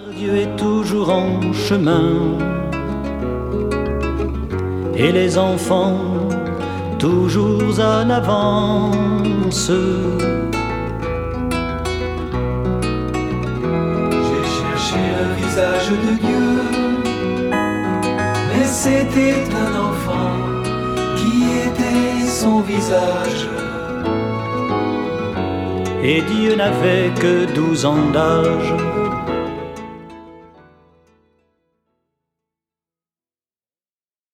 Dieu est toujours en chemin et les enfants toujours en avance. J'ai cherché le visage de Dieu, mais c'était un enfant qui était son visage. Et Dieu n'avait que 12 ans d'âge.